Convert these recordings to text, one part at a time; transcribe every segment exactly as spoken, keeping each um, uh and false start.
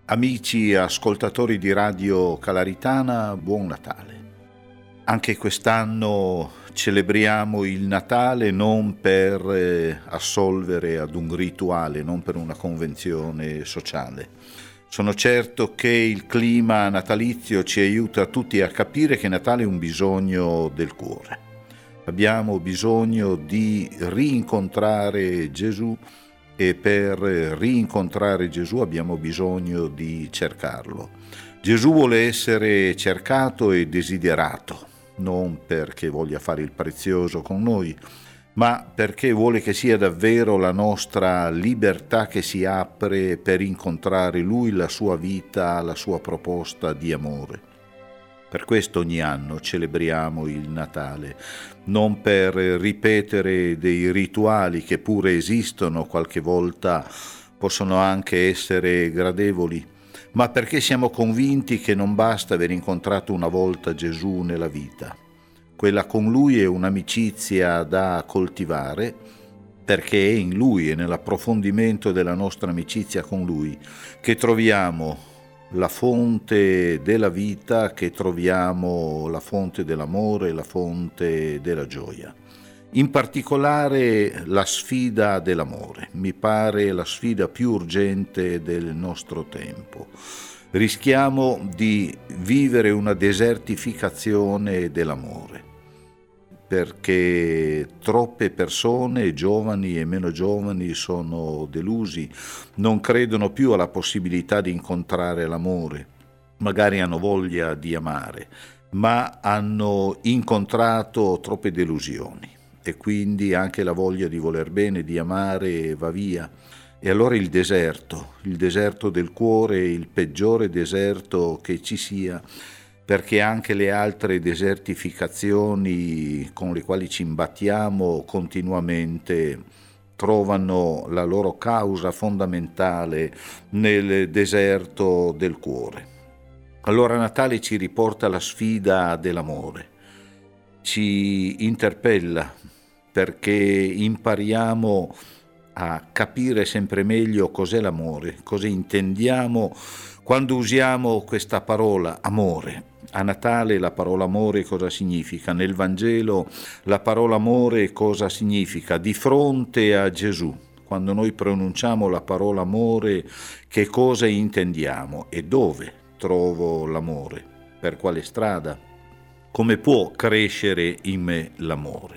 Amici ascoltatori di Radio Calaritana, buon Natale. Anche quest'anno celebriamo il Natale non per eh, assolvere ad un rituale, non per una convenzione sociale. Sono certo che il clima natalizio ci aiuta tutti a capire che Natale è un bisogno del cuore. Abbiamo bisogno di rincontrare Gesù e per rincontrare Gesù abbiamo bisogno di cercarlo. Gesù vuole essere cercato e desiderato, non perché voglia fare il prezioso con noi, ma perché vuole che sia davvero la nostra libertà che si apre per incontrare Lui, la sua vita, la sua proposta di amore. Per questo ogni anno celebriamo il Natale, non per ripetere dei rituali che pure esistono, qualche volta possono anche essere gradevoli, ma perché siamo convinti che non basta aver incontrato una volta Gesù nella vita. Quella con Lui è un'amicizia da coltivare, perché è in Lui e nell'approfondimento della nostra amicizia con Lui che troviamo la fonte della vita, che troviamo la fonte dell'amore, la fonte della gioia. In particolare la sfida dell'amore, mi pare la sfida più urgente del nostro tempo. Rischiamo di vivere una desertificazione dell'amore, perché troppe persone, giovani e meno giovani, sono delusi, non credono più alla possibilità di incontrare l'amore, magari hanno voglia di amare, ma hanno incontrato troppe delusioni e quindi anche la voglia di voler bene, di amare va via. E allora il deserto, il deserto del cuore, il peggiore deserto che ci sia, perché anche le altre desertificazioni con le quali ci imbattiamo continuamente trovano la loro causa fondamentale nel deserto del cuore. Allora Natale ci riporta alla sfida dell'amore, ci interpella perché impariamo a capire sempre meglio cos'è l'amore, cosa intendiamo quando usiamo questa parola amore. A Natale la parola amore cosa significa? Nel Vangelo la parola amore cosa significa? Di fronte a Gesù, quando noi pronunciamo la parola amore, che cosa intendiamo? E dove trovo l'amore? Per quale strada? Come può crescere in me l'amore?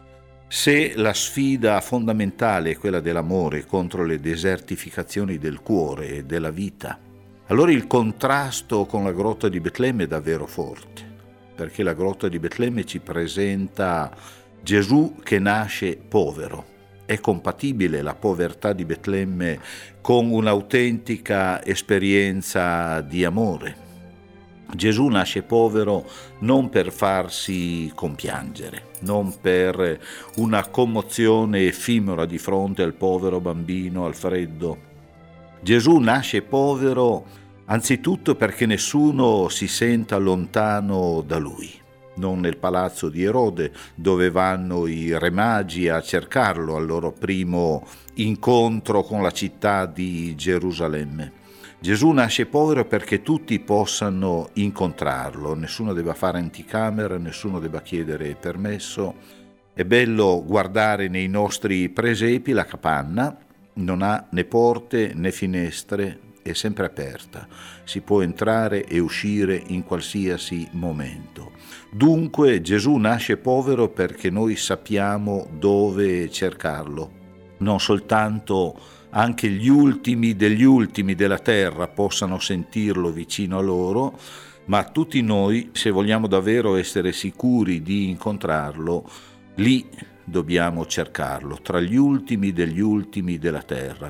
Se la sfida fondamentale è quella dell'amore contro le desertificazioni del cuore e della vita, allora il contrasto con la grotta di Betlemme è davvero forte, perché la grotta di Betlemme ci presenta Gesù che nasce povero. È compatibile la povertà di Betlemme con un'autentica esperienza di amore? Gesù nasce povero non per farsi compiangere, non per una commozione effimera di fronte al povero bambino, al freddo. Gesù nasce povero anzitutto perché nessuno si senta lontano da lui, non nel palazzo di Erode dove vanno i re magi a cercarlo al loro primo incontro con la città di Gerusalemme. Gesù nasce povero perché tutti possano incontrarlo, nessuno debba fare anticamera, nessuno debba chiedere permesso. È bello guardare nei nostri presepi la capanna, non ha né porte né finestre, è sempre aperta, si può entrare e uscire in qualsiasi momento. Dunque Gesù nasce povero perché noi sappiamo dove cercarlo, non soltanto anche gli ultimi degli ultimi della terra possano sentirlo vicino a loro, ma tutti noi, se vogliamo davvero essere sicuri di incontrarlo, lì dobbiamo cercarlo, tra gli ultimi degli ultimi della terra.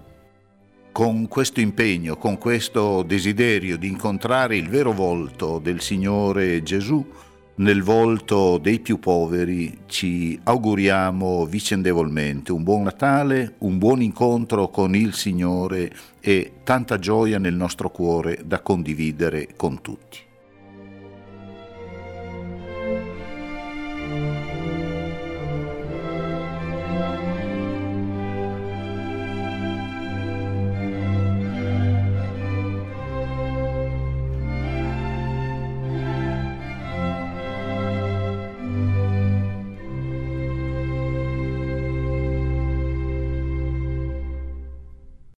Con questo impegno, con questo desiderio di incontrare il vero volto del Signore Gesù, nel volto dei più poveri, ci auguriamo vicendevolmente un buon Natale, un buon incontro con il Signore e tanta gioia nel nostro cuore da condividere con tutti.